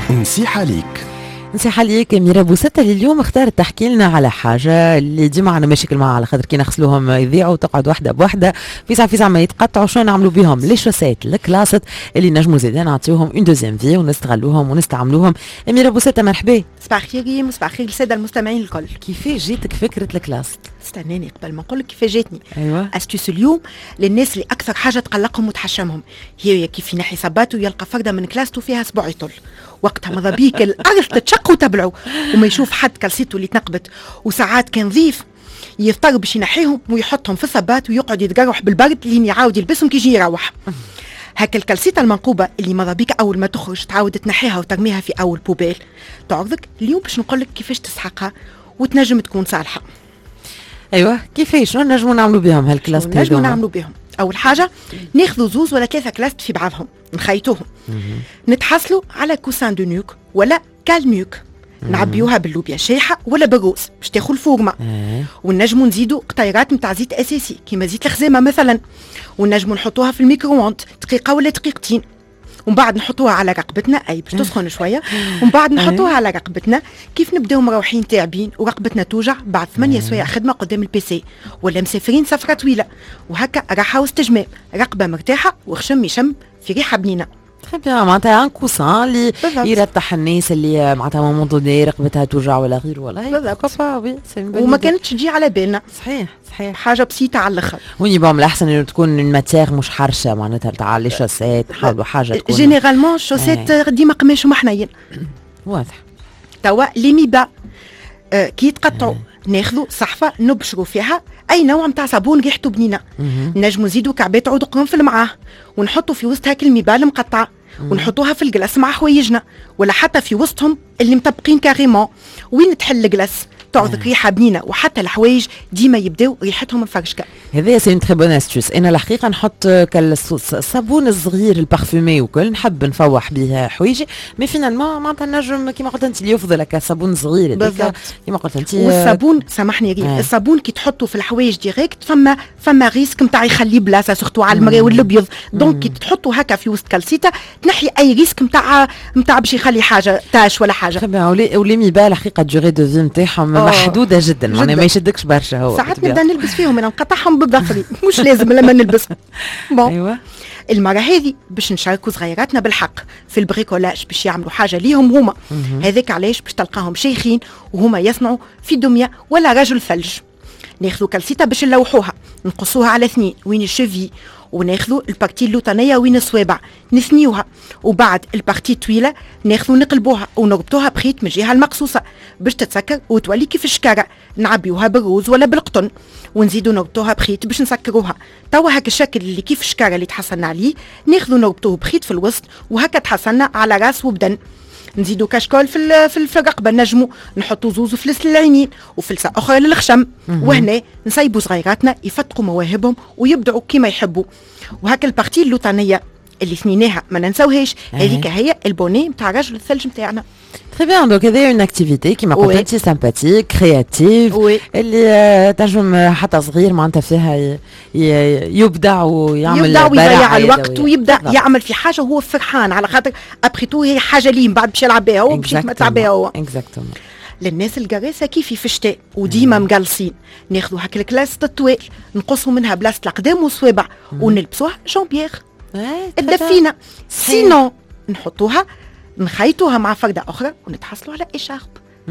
نصيحة ليك. نصيحة ليك أميرة بوستة اللي اليوم اختارت تحكي لنا على حاجة اللي ديما عنا مشاكل معها، على خاطر كي نغسلوهم يضيعوا وتقعد واحدة بوحدة في ساعة ما يتقطعوا. شو نعملوا بهم؟ لي شوسيت الكلاسات اللي نجموا زيدا نعطيوهم اون دوزيام في ونستغلوهم ونستعملوهم. أميرة بوستة مرحبا. صباح خير وصباح خير للسادة المستمعين الكل. كيفاش جيتك فكرة الكلاس؟ استناني قبل ما نقول لك كيف جاتني. ايوه استوس اليوم للناس اللي اكثر حاجه تقلقهم وتحشمهم هي كيف ينحي صباته يلقى فرده من كلاسته فيها اسبوع يطل، وقتها ماذا بيك الارض تتشق وتبلعه وما يشوف حد كلسيته اللي تنقبت، وساعات كان ضيف يضطر باش ينحيهم ويحطهم في الصبات ويقعد يتقرح بالبرد لين يعاود يلبسهم كي يجي يروح. هكا الكلسيطة المنقوبة اللي ماذا بيك أول ما تخرج تعاود تنحيها وترميها في أول بوبيل تعرضك اليوم باش نقول لك كيفاش تسحقها وتنجم تكون صالحة. ايوه كيفاش شنو نجموا نعملوا بهم هالكلاس؟ نجموا نعملوا بهم اول حاجه ناخذوا زوز ولا ثلاثه كلاست في بعضهم نخيطوهم نتحصلوا على كوسان دو نيوك ولا كالنيوك نعبيوها باللوبيا شايحه ولا بالروز باش تاخذ الفورمه ونجموا نزيدوا قطيرات نتاع زيت اساسي كيما زيت الخزامه مثلا ونجموا نحطوها في الميكرووند دقيقه ولا دقيقتين ومن بعد نحطوها على رقبتنا اي باش تسخن شويه ومن بعد نحطوها على رقبتنا كيف نبداو مروحين تعبين ورقبتنا توجع بعد 8 سوايع خدمه قدام البيسي ولا مسافرين سفره طويله وهكا راحه واستجمام رقبه مرتاحه وخشم يشم في ريحه بنينه. تري معناتها ان كوسان اللي يرتاح الناس اللي معناتها مومون دوني رقبتها توجع ولا غير ولا وما كانتش تجي على بالنا. صحيح حاجه بسيطه على الاخر. وني بام الاحسن انه تكون الماتير مش حرشه معناتها تاع لي شوسيت نحاولوا حاجه تكون جينيرالمون الشوسيت ديما قماش ومحنين واضح. توا لي ميبا كي يتقطعوا ناخذوا صحفه نبشروا فيها اي نوع نتاع صابون ريحته بنينه نجموا نزيدوا كعبات عود قرنفل معاه ونحطوا في وسط هاك الميبا المقطعه ونحطوها في الجلاس مع حوايجنا ولا حتى في وسطهم اللي مطبقين كاريمون وين تحل الجلاس تعرضك ريحه بنينه وحتى الحوايج ديما يبداو ريحتهم مفرشكه. هذا سي تري بون استوس. انا الحقيقه نحط كالصابون الصغير البارفومي وكل نحب نفوح به حوايجي مي فينالمون معناتها نجم كيما قلت انت اللي يفضل هكا صابون صغير هذاك كيما قلت انت. والصابون سامحني ريم الصابون كي تحطه في الحوايج ديريكت فما ريسك نتاع يخلي بلاصه سورتو على المرا والابيض دونك كي تحطه هكا في وسط كالسيتا تنحي اي ريسك نتاع باش يخلي حاجه تاش ولا حاجه. ولي ميبال الحقيقه دوري دو في نتاعهم محدوده جدا معناها ما يشدكش برشا. هو ساعات نبدا نلبس فيهم انا نقطعهم بالضفري مش لازم لما نلبسهم. ايوه المره هذه باش نشاركوا صغيراتنا بالحق في البريكولاج باش يعملوا حاجه ليهم هما هذاك علاش باش تلقاهم شيخين وهما يصنعوا في دميه ولا رجل ثلج. ناخذوا كالسيتا باش نلوحوها نقصوها على 2 وين الشفي وناخذوا البارتي اللوطانيه وين الصوابع نثنيوها وبعد البارتي الطويله ناخذوا نقلبوها ونربطوها بخيط من الجهه المقصوصه باش تتسكر وتولي كيف الشكاره نعبيوها بالروز ولا بالقطن ونزيدوا نربطوها بخيط باش نسكروها. توا هكا الشكل اللي كيف الشكاره اللي تحصلنا عليه ناخذوا نربطوه بخيط في الوسط وهكا تحصلنا على راس وبدن. نزيدوا كشكول في الرقبه نجموا نحطوا زوز فلس للعينين وفلسه اخرى للخشم وهنا نسيبوا صغيراتنا يفتقوا مواهبهم ويبدعوا كما يحبوا. وهكا البارتي اللوطانيه اللي ثنيناها ما ننسوهاش هذيك هي البوني نتاع رجل الثلج نتاعنا. Très bien, donc il y a une activité qui m'a قلت sympathique, créative, اللي تنجم حتى صغير معناتها فيها يبدع ويعمل ويضيع الوقت ويبدا يعمل في حاجه هو فرحان على خاطر ابخيتو هي حاجه ليه بعد باش يلعب بها هو باش يتمتع بها هو. اكزاكتومون. للناس الجراسه كيفي في الشتاء وديما مقلصين ناخذوا هاك الكلاس الطوال نقصوا منها بلاصه القدام والصوابع ونلبسوها جامبيير الدفينه سينو نحطوها نخيطوها مع فردة أخرى ونتحصلوا على إشارب.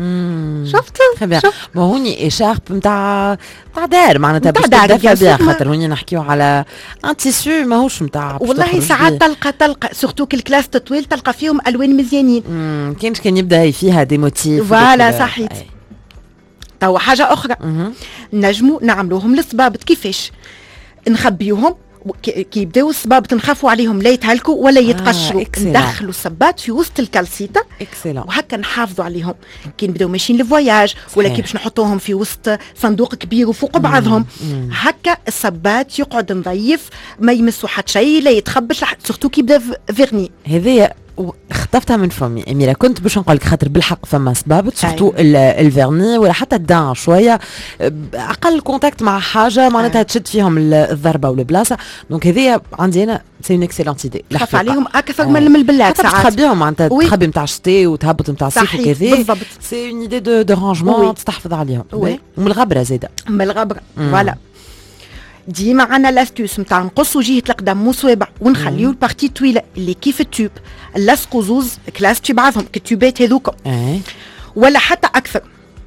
شفت ما هوني إشارب نتاع دار معناتها باش تدفى بها خاطر هوني نحكيو على ان تيسو ماهوش نتاع والله ساعات تلقى سورتو كالكلاس طويل تلقى فيهم ألوان مزيانين كان يبدا فيها دي موتيف فوالا صحيت. توا حاجة أخرى نجموا نعملوهم للصبابط كيفاش نخبيوهم كي يبداو الصبابط نخافوا عليهم لا يتهلكوا ولا يتقشروا ندخلوا الصبات في وسط الكالسيتا وهكا نحافظوا عليهم كي نبداو ماشيين لفواياج ولا كي باش نحطوهم في وسط صندوق كبير وفوق بعضهم هكا الصبات يقعد نظيف ما يمسوا حتى شيء لا يتخبش سورتو كي يبدا فيرني. هذايا خطفتها من فمي اميره، كنت باش نقول لك خاطر بالحق فما سبابط سورتو الفيرني ولا حتى الدان شويه اقل كونتاكت مع حاجه معناتها تشد فيهم الضربه والبلاصه. دونك هذه عندي انا سي اون اكسيلونت ايدي، تخاف عليهم اكثر من البلاد ساعات تخبيهم معناتها تخبي نتاع الشتاء وتهبط نتاع الصيف وكذا. بالضبط سي اون ايدي دو رانجمون تستحفظ عليهم. ومن الغبره زاده من الغبره فوالا. ديما عنا لاستوس نتاع نقصوا جهه القدم وصوابع ونخليو البارتي طويله اللي كيف التوب نلصقوا زوز كلاستي بعضهم كالتوبات هذوك ولا حتى اكثر.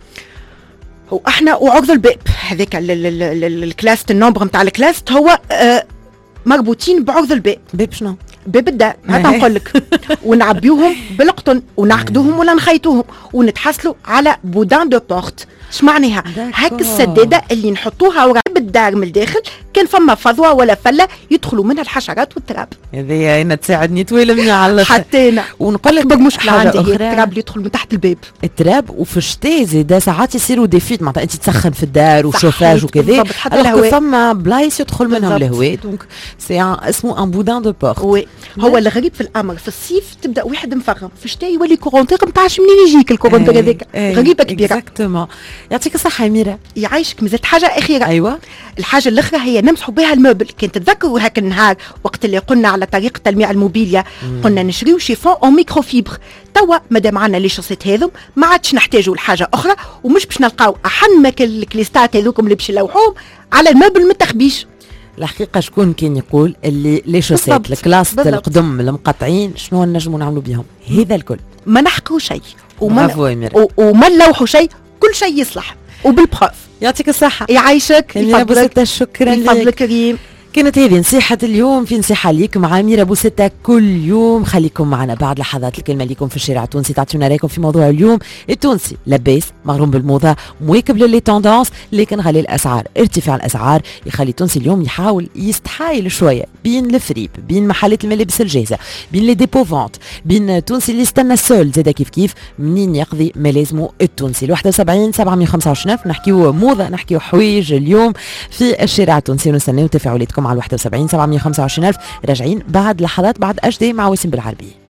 واحنا وعرض الباب هذاك الكلاست النومبر نتاع الكلاست هو مربوطين بعرض الباب. باب شنو؟ باب الدار هذا نقول لك. ونعبيوهم بالقطن ونعقدوهم ولا نخيطوهم ونتحصلوا على بودان دو بورت. اش معناها؟ هاك السداده اللي نحطوها ورا الدار من الداخل كان فما فضوه ولا فله يدخلوا منها الحشرات والتراب. هذه انا تساعدني طويله مني على حتى انا ونقول لك اكبر مشكله عندي هي التراب اللي يدخل من تحت الباب. التراب وفي الشتاء زيدا ساعات يصيروا ديفيت معناتها انت تسخن في الدار وشوفاج وكذا الوغ فما بلايص يدخل منهم الهواء. دونك سي اسمه ان بودان دو بورت. وي هو الغريب في الامر في الصيف تبدا واحد مفرم في الشتاء يولي كورونتير ما تعرفش منين يجيك الكورونتير هذاك. غريبه كبيره. اكزاكتومون. يعطيك الصحه اميره. يعيشك. مازالت حاجه اخيره. ايوه الحاجه الاخرى هي نمسحوا بها الموبل. كان تتذكروا هاك النهار وقت اللي قلنا على طريقه تلميع الموبيليا قلنا نشريو شيفون او ميكروفيبر. توا مادام عندنا لي شوسيت هذم ما عادش نحتاجوا لحاجه اخرى ومش باش نلقاو احن ما الكليستات هذوكم اللي باش نلوحوهم على الموبل ما تخبيش. الحقيقه شكون كان يقول اللي لي شوسيت الكلاس القدم المقطعين شنو نجموا نعملوا بهم؟ هذا الكل ما نحكوا شيء وما نلوحوا شيء، كل شيء يصلح وبالبروف. يعطيك الصحة. يعيشك. أميرة بوستة شكرا لك. فضلك كريم. كانت هذه نصيحة اليوم في نصيحة ليك مع أميرة بوستة كل يوم. خليكم معنا بعد لحظات الكلمة ليكم في الشارع التونسي تعطيونا رايكم في موضوع اليوم. التونسي لباس مغروم بالموضة مواكب للي توندونس لكن غالي الأسعار. ارتفاع الأسعار يخلي التونسي اليوم يحاول يستحايل شوية بين الفريب بين محلات الملابس الجاهزة بين لي ديبو فونت بين التونسي اللي استنى السول زاد كيف منين يقضي ملازمه التونسي. 71 725 نحكيو موضة نحكيو حوايج اليوم في الشارع التونسي ونستناو تفاعلاتكم على 71 725 راجعين بعد لحظات بعد أجدي مع وسيم بالعربي.